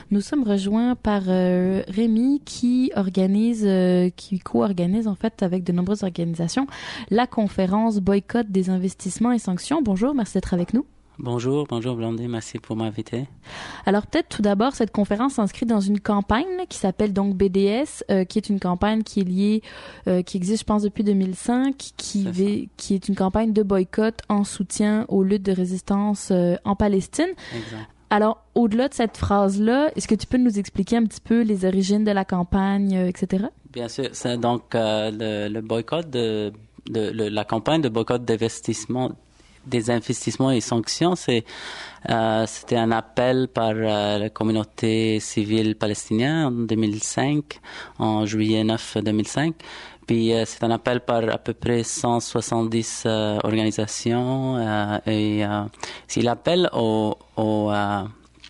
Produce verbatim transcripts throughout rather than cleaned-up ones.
Nous sommes rejoints par euh, Rémi qui organise, euh, qui co-organise en fait avec de nombreuses organisations la conférence Boycott des investissements et sanctions. Bonjour, merci d'être avec nous. Bonjour, bonjour Blondie, merci pour m'inviter. Alors peut-être tout d'abord, cette conférence s'inscrit dans une campagne là, qui s'appelle donc B D S, euh, qui est une campagne qui est liée, euh, qui existe je pense depuis deux mille cinq, qui, v- qui est une campagne de boycott en soutien aux luttes de résistance euh, en Palestine. Exact. Alors au-delà de cette phrase-là, est-ce que tu peux nous expliquer un petit peu les origines de la campagne, euh, et cetera? Bien sûr, c'est donc euh, le, le boycott de, de le, la campagne de boycott d'investissement des investissements et sanctions, c'est euh, c'était un appel par euh, la communauté civile palestinienne en deux mille cinq, en juillet neuf deux mille cinq. Puis euh, c'est un appel par à peu près cent soixante-dix euh, organisations euh, et euh, c'est l'appel au, au, euh,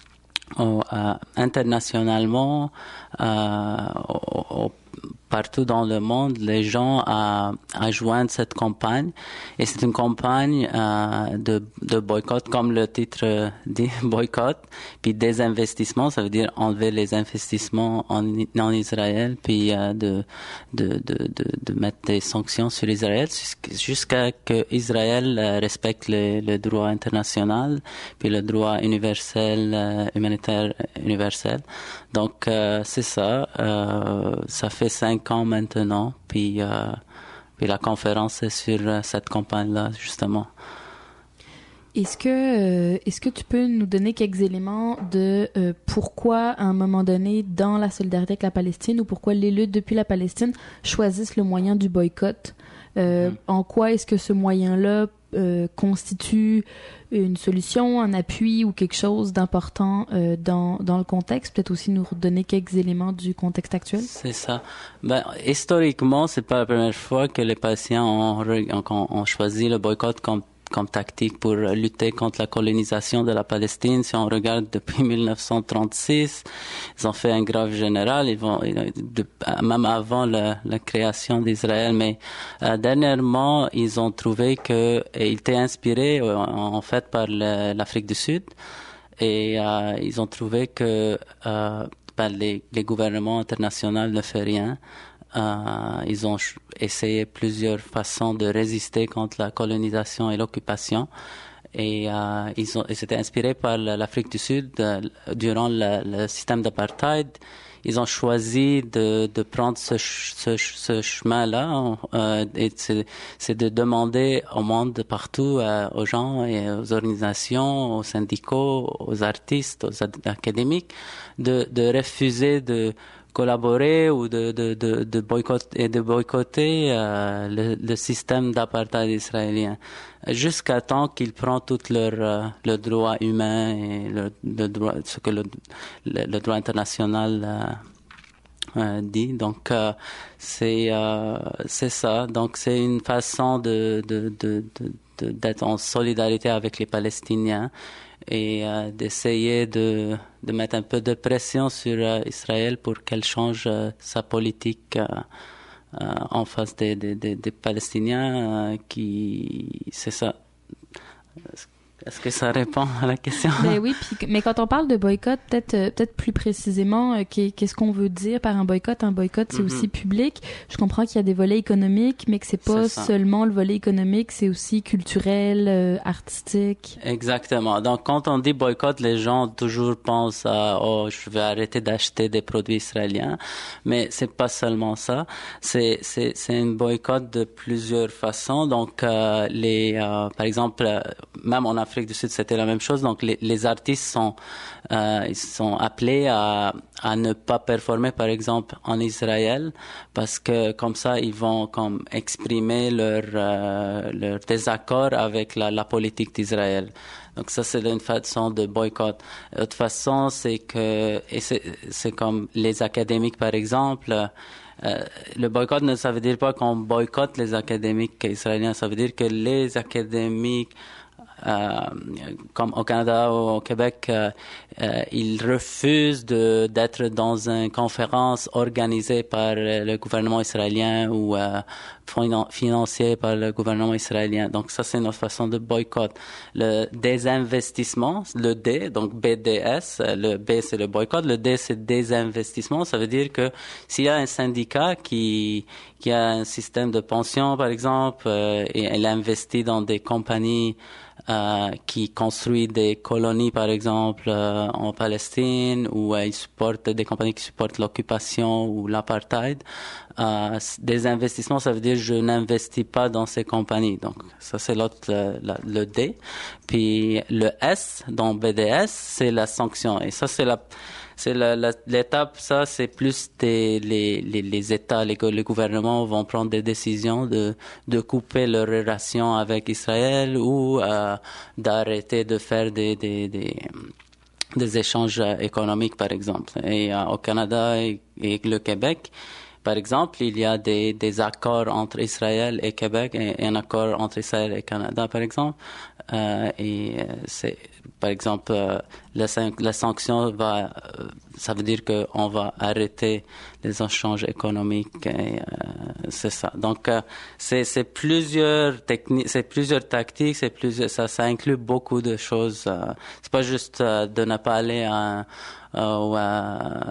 au euh, internationalement euh, au, au partout dans le monde, les gens à, à joindre cette campagne. Et c'est une campagne euh, de, de boycott, comme le titre dit, boycott, puis des investissements, ça veut dire enlever les investissements en, en Israël, puis euh, de, de, de, de, de mettre des sanctions sur Israël jusqu'à que Israël euh, respecte le, le droit international, puis le droit universel, euh, humanitaire universel. Donc, euh, c'est ça. Euh, ça fait cinq ans maintenant, puis, euh, puis la conférence est sur euh, cette campagne-là, justement. Est-ce que, euh, est-ce que tu peux nous donner quelques éléments de euh, pourquoi, à un moment donné, dans la solidarité avec la Palestine, ou pourquoi les luttes depuis la Palestine choisissent le moyen du boycott? Euh, mm-hmm. En quoi est-ce que ce moyen-là euh, constitue une solution, un appui ou quelque chose d'important euh, dans, dans le contexte? Peut-être aussi nous redonner quelques éléments du contexte actuel. C'est ça. Ben, historiquement, c'est pas la première fois que les Palestiniens ont, ont, ont choisi le boycott comme comme tactique pour lutter contre la colonisation de la Palestine. Si on regarde depuis mille neuf cent trente-six, ils ont fait un grève générale, ils vont, de, même avant la, la création d'Israël, mais euh, dernièrement, ils ont trouvé que, et ils étaient inspirés en, en fait par le, l'Afrique du Sud, et euh, ils ont trouvé que euh, ben, les, les gouvernements internationaux ne font rien. Euh, ils ont ch- essayé plusieurs façons de résister contre la colonisation et l'occupation. Et euh, ils, ont, ils étaient inspirés par l'Afrique du Sud euh, durant le, le système d'apartheid. Ils ont choisi de, de prendre ce, ce, ce chemin-là. Euh, et c'est, c'est de demander au monde partout, euh, aux gens et aux organisations, aux syndicats, aux artistes, aux ad- académiques, de, de refuser de collaborer ou de, de, de, de boycotter, et de boycotter euh, le, le système d'apartheid israélien jusqu'à temps qu'ils prennent tout leur, euh, le droit humain et le, le droit, ce que le, le, le droit international euh, euh, dit. Donc, euh, c'est, euh, c'est ça. Donc, c'est une façon de, de, de, de, de, d'être en solidarité avec les Palestiniens et euh, d'essayer de, de mettre un peu de pression sur euh, Israël pour qu'elle change euh, sa politique euh, euh, en face des, des, des, des Palestiniens euh, qui... C'est ça. Est-ce que ça répond à la question? Ben oui, puis, mais quand on parle de boycott, peut-être, euh, peut-être plus précisément, euh, qu'est-ce qu'on veut dire par un boycott? Un boycott, c'est mm-hmm. aussi public. Je comprends qu'il y a des volets économiques, mais que c'est pas c'est seulement le volet économique, c'est aussi culturel, euh, artistique. Exactement. Donc, quand on dit boycott, les gens toujours pensent à « Oh, je vais arrêter d'acheter des produits israéliens ». Mais c'est pas seulement ça. C'est, c'est, c'est un boycott de plusieurs façons. Donc, euh, les, euh, par exemple, même en Afrique du Sud, c'était la même chose. Donc, les, les artistes sont, euh, ils sont appelés à, à ne pas performer, par exemple, en Israël, parce que comme ça, ils vont comme exprimer leur, euh, leur désaccord avec la, la politique d'Israël. Donc ça, c'est une façon de boycott. L'autre façon, c'est que, et c'est, c'est comme les académiques, par exemple. Euh, le boycott, ne, ça veut dire pas qu'on boycotte les académiques israéliens. Ça veut dire que les académiques Euh, comme au Canada ou au Québec, euh, euh, ils refusent de, d'être dans une conférence organisée par le gouvernement israélien ou euh, financiers par le gouvernement israélien. Donc ça, c'est notre façon de boycott. Le désinvestissement, le D, donc B D S, le B c'est le boycott, le D c'est désinvestissement. Ça veut dire que s'il y a un syndicat qui qui a un système de pension, par exemple, euh, et elle investit dans des compagnies Euh, qui construit des colonies, par exemple, euh, en Palestine, ou euh, ils supportent des compagnies qui supportent l'occupation ou l'apartheid. Euh, des investissements, ça veut dire je n'investis pas dans ces compagnies. Donc, ça, c'est l'autre, le, le D. Puis, le S, dans B D S, c'est la sanction. Et ça, c'est la... C'est la, la, l'étape, ça, c'est plus des, les, les, les États, les, les gouvernements vont prendre des décisions de, de couper leurs relations avec Israël ou euh, d'arrêter de faire des, des, des, des échanges économiques, par exemple. Et euh, au Canada et, et le Québec, par exemple, il y a des, des accords entre Israël et Québec et, et un accord entre Israël et Canada, par exemple. Euh, et c'est, par exemple, euh, la, la sanction va, euh, ça veut dire qu'on va arrêter les échanges économiques. Et, euh, c'est ça. Donc, euh, c'est, c'est plusieurs techniques, c'est plusieurs tactiques, c'est plusieurs, ça, ça inclut beaucoup de choses. Euh, c'est pas juste euh, de ne pas aller à Euh, ou euh,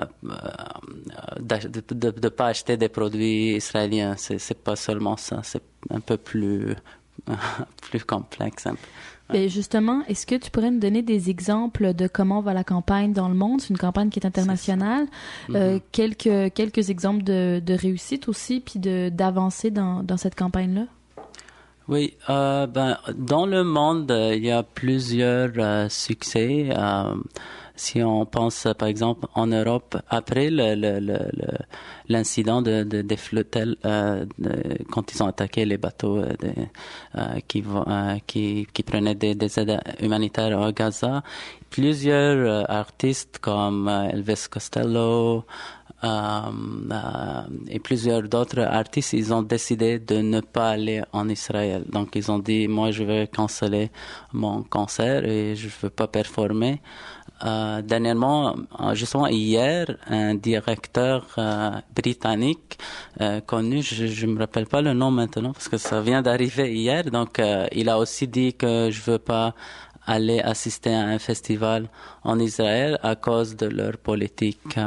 de, de, de pas acheter des produits israéliens. C'est, c'est pas seulement ça. C'est un peu plus, plus complexe. Un peu. Ouais. Et justement, est-ce que tu pourrais nous donner des exemples de comment va la campagne dans le monde? C'est une campagne qui est internationale. C'est euh, mm-hmm. quelques, quelques exemples de, de réussite aussi, puis de, d'avancées dans, dans cette campagne-là? Oui, euh, ben, dans le monde, euh, il y a plusieurs euh, succès. Euh, si on pense, par exemple, en Europe, après le, le, le, le, l'incident de, de, des flottelles, euh, de, quand ils ont attaqué les bateaux euh, de, euh, qui, euh, qui, qui prenaient des, des aides humanitaires à Gaza, plusieurs euh, artistes comme euh, Elvis Costello, Euh, euh, et plusieurs d'autres artistes, ils ont décidé de ne pas aller en Israël. Donc, ils ont dit, moi, je vais canceller mon concert et je veux pas performer. Euh, dernièrement, justement hier, un directeur euh, britannique euh, connu, je, je me rappelle pas le nom maintenant parce que ça vient d'arriver hier. Donc, euh, il a aussi dit que je veux pas aller assister à un festival en Israël à cause de leur politique euh,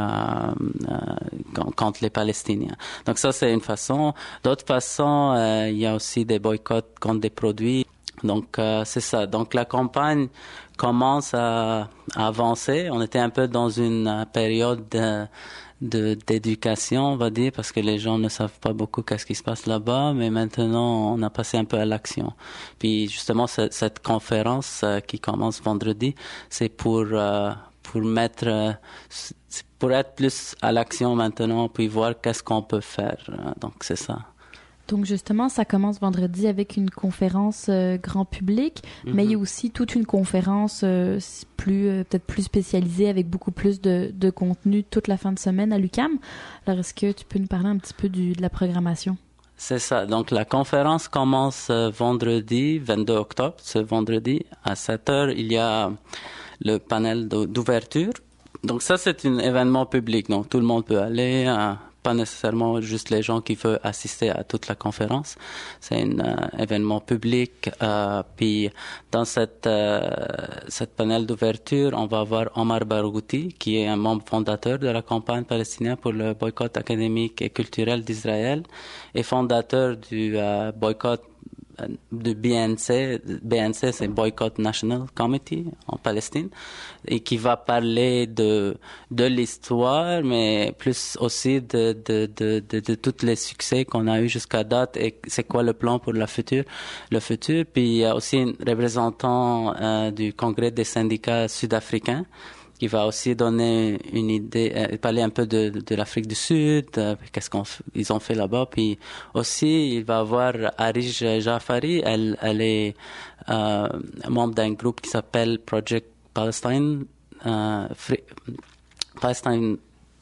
euh, contre les Palestiniens. Donc ça, c'est une façon. D'autre façon, euh, il y a aussi des boycotts contre des produits. Donc euh, c'est ça. Donc la campagne commence à, à avancer. On était un peu dans une période de, de d'éducation, on va dire, parce que les gens ne savent pas beaucoup qu'est-ce qui se passe là-bas, mais maintenant on a passé un peu à l'action. Puis justement cette, cette conférence euh, qui commence vendredi, c'est pour euh, pour mettre euh, c'est pour être plus à l'action maintenant, puis voir qu'est-ce qu'on peut faire. Donc c'est ça. Donc justement, ça commence vendredi avec une conférence euh, grand public, mm-hmm. mais il y a aussi toute une conférence euh, plus euh, peut-être plus spécialisée avec beaucoup plus de, de contenu toute la fin de semaine à l'U Q A M. Alors est-ce que tu peux nous parler un petit peu du, de la programmation? C'est ça. Donc la conférence commence euh, vendredi vingt-deux octobre, ce vendredi à sept heures. Il y a le panel d'ouverture. Donc ça, c'est un événement public. Donc tout le monde peut aller. Hein, pas nécessairement juste les gens qui veulent assister à toute la conférence. C'est un euh, événement public. Euh, puis dans cette euh, cette panel d'ouverture, on va avoir Omar Barghouti, qui est un membre fondateur de la campagne palestinienne pour le boycott académique et culturel d'Israël et fondateur du euh, boycott de B N C. B N C, c'est Boycott National Committee en Palestine, et qui va parler de de l'histoire, mais plus aussi de de de de, de tous les succès qu'on a eu jusqu'à date et c'est quoi le plan pour le futur, le futur. Puis il y a aussi un représentant euh, du Congrès des syndicats sud-africains qui va aussi donner une idée, euh, parler un peu de, de, de l'Afrique du Sud, euh, qu'est-ce qu'ils ont fait là-bas. Puis aussi, il va avoir Arish Jafari, elle, elle est euh, membre d'un groupe qui s'appelle Project Palestine, euh, Free, Palestine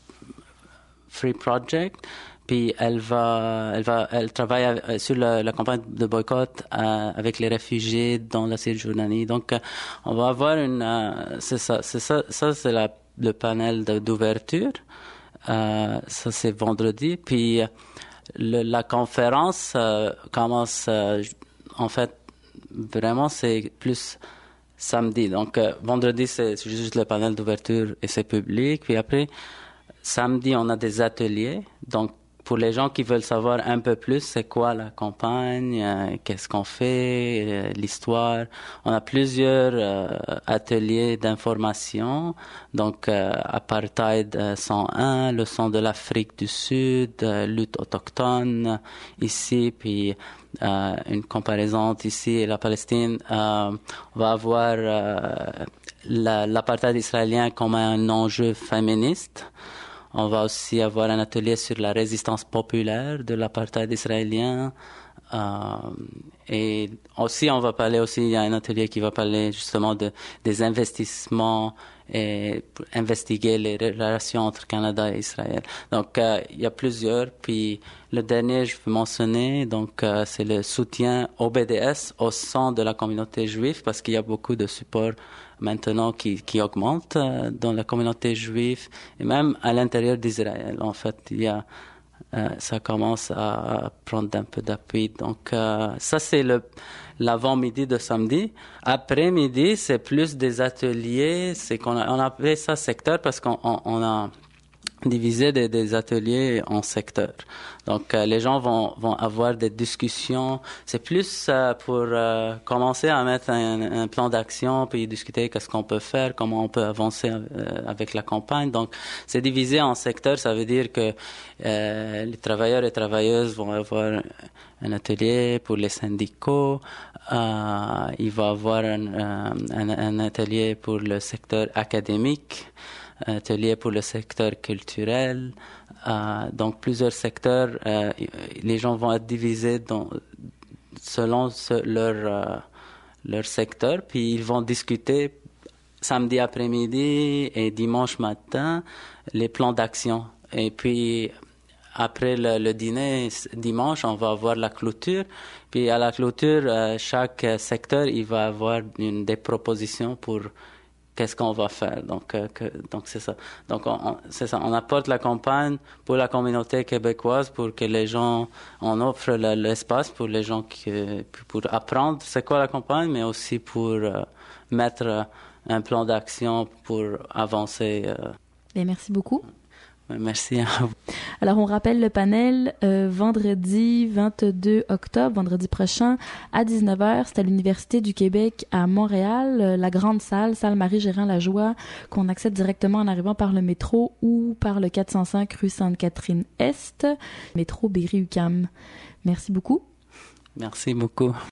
Free Project. Puis elle va, elle va, elle travaille sur la, la campagne de boycott euh, avec les réfugiés dans la Cisjordanie. Donc, euh, on va avoir une, euh, c'est ça, c'est ça, ça c'est la, le panel de, d'ouverture. Euh, ça c'est vendredi. Puis le, la conférence euh, commence, euh, en fait, vraiment, c'est plus samedi. Donc, euh, vendredi, c'est juste le panel d'ouverture et c'est public. Puis après, samedi, on a des ateliers. Donc, pour les gens qui veulent savoir un peu plus, c'est quoi la campagne, euh, qu'est-ce qu'on fait, euh, l'histoire. On a plusieurs euh, ateliers d'information. Donc, euh, Apartheid cent un, leçon de l'Afrique du Sud, euh, lutte autochtone ici, puis euh, une comparaison entre ici et la Palestine. Euh, on va avoir euh, la, l'apartheid israélien comme un enjeu féministe. On va aussi avoir un atelier sur la résistance populaire de l'apartheid israélien. Euh, et aussi, on va parler aussi, il y a un atelier qui va parler justement de, des investissements et pour investiguer les relations entre Canada et Israël. Donc, euh, il y a plusieurs. Puis, le dernier, je veux mentionner, donc, euh, c'est le soutien au B D S au sein de la communauté juive parce qu'il y a beaucoup de support maintenant qui, qui augmente euh, dans la communauté juive et même à l'intérieur d'Israël. En fait, il y a, euh, ça commence à prendre un peu d'appui. Donc, euh, ça, c'est le, l'avant-midi de samedi. Après-midi, c'est plus des ateliers. C'est qu'on a, on appelait ça secteur parce qu'on on, on a diviser des, des ateliers en secteurs. Donc, euh, les gens vont, vont avoir des discussions. C'est plus euh, pour euh, commencer à mettre un, un plan d'action, puis discuter qu'est-ce qu'on peut faire, comment on peut avancer euh, avec la campagne. Donc, c'est divisé en secteurs. Ça veut dire que euh, les travailleurs et travailleuses vont avoir un atelier pour les syndicats. Euh, il va y avoir un, un, un atelier pour le secteur académique. Atelier pour le secteur culturel. Euh, donc, plusieurs secteurs, euh, les gens vont être divisés dans, selon ce, leur, euh, leur secteur, puis ils vont discuter samedi après-midi et dimanche matin les plans d'action. Et puis, après le, le dîner, dimanche, on va avoir la clôture. Puis, à la clôture, euh, chaque secteur, il va avoir une, des propositions pour qu'est-ce qu'on va faire. Donc, euh, que, donc c'est ça. Donc, on, on, c'est ça. On apporte la campagne pour la communauté québécoise pour que les gens, on offre le, l'espace pour les gens qui, pour apprendre c'est quoi la campagne, mais aussi pour euh, mettre un plan d'action pour avancer. Euh. Bien, merci beaucoup. Merci à vous. Alors, on rappelle le panel euh, vendredi vingt-deux octobre, vendredi prochain, à dix-neuf heures. C'est à l'Université du Québec à Montréal, euh, la grande salle, salle Marie-Gérard-Lajoie, qu'on accède directement en arrivant par le métro ou par le quatre cent cinq rue Sainte-Catherine-Est, métro Berry-U Q A M. Merci beaucoup. Merci beaucoup.